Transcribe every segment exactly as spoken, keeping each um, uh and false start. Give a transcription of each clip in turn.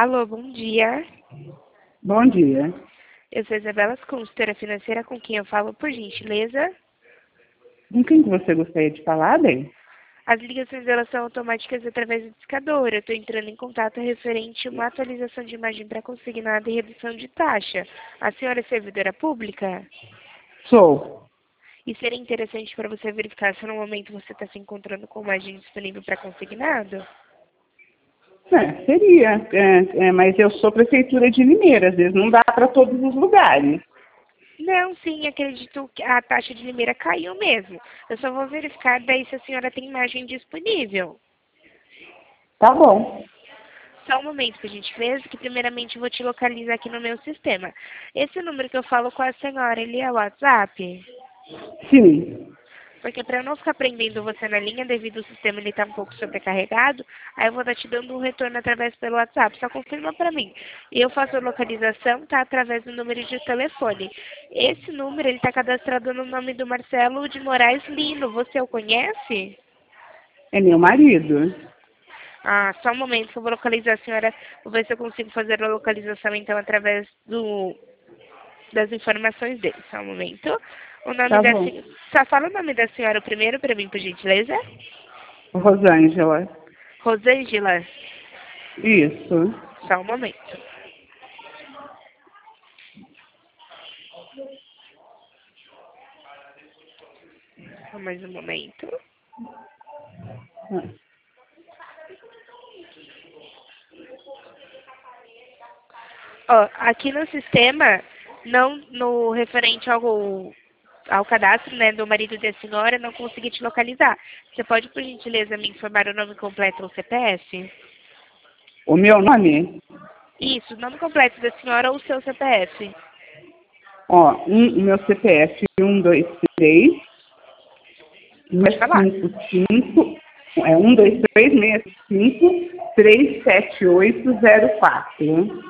Alô, bom dia. Bom dia. Eu sou Isabela, consultora financeira, com quem eu falo, por gentileza. Com quem que você gostaria de falar, bem? As ligações elas são automáticas através do discador. Eu estou entrando em contato referente a uma atualização de imagem para consignado e redução de taxa. A senhora é servidora pública? Sou. E seria interessante para você verificar se no momento você está se encontrando com imagem disponível para consignado? É, seria, é, é, mas eu sou prefeitura de Limeira, às vezes não dá para todos os lugares. Não, sim, acredito que a taxa de Limeira caiu mesmo. Eu só vou verificar daí se a senhora tem imagem disponível. Tá bom. Só um momento, por gentileza, que primeiramente eu vou te localizar aqui no meu sistema. Esse número que eu falo com a senhora, ele é o WhatsApp? Sim. Porque para eu não ficar prendendo você na linha devido ao sistema ele estar um pouco sobrecarregado, aí eu vou estar te dando um retorno através pelo WhatsApp. Só confirma para mim. E eu faço a localização, tá? Através do número de telefone. Esse número, ele está cadastrado no nome do Marcelo de Moraes Lino. Você o conhece? É meu marido. Ah, só um momento que eu vou localizar a senhora. Vou ver se eu consigo fazer a localização, então, através do, das informações dele. Só um momento. O nome Tá da bom. senhora... Só fala o nome da senhora primeiro para mim, por gentileza. Rosângela. Rosângela. Isso. Só um momento. Só mais um momento. Ó, aqui no sistema, não no referente ao, ao cadastro, né, do marido da senhora, não consegui te localizar. Você pode, por gentileza, me informar o nome completo ou C P F? O meu nome? Isso, o nome completo da senhora ou o seu C P F? Ó, um, o meu C P F um, dois, três, Pode falar. cinco, cinco, é um, dois, três, seis, cinco, três, sete, oito, zero, quatro.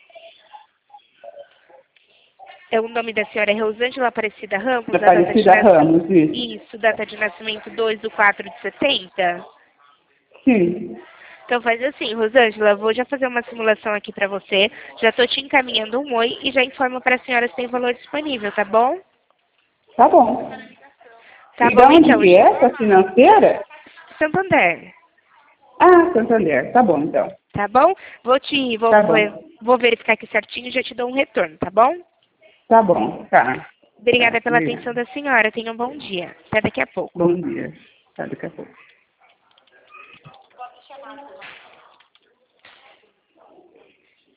É, o nome da senhora é Rosângela Aparecida Ramos, a data de Aparecida nascimento. Ramos, isso. Isso, data de nascimento dois de quatro de setenta. Sim. Então faz assim, Rosângela, eu vou já fazer uma simulação aqui pra você. Já tô te encaminhando um oi e já informo para a senhora se tem valor disponível, tá bom? Tá bom. Tá E de bom onde então. que é essa financeira? Santander. Ah, Santander. Tá bom, então. Tá bom? Vou te vou, Tá vou, bom. vou verificar aqui certinho e já te dou um retorno, tá bom? Tá bom. Tá. Obrigada Tá. pela atenção Obrigada. da senhora. Tenha um bom dia. Até daqui a pouco. Bom dia. Tá, daqui a pouco.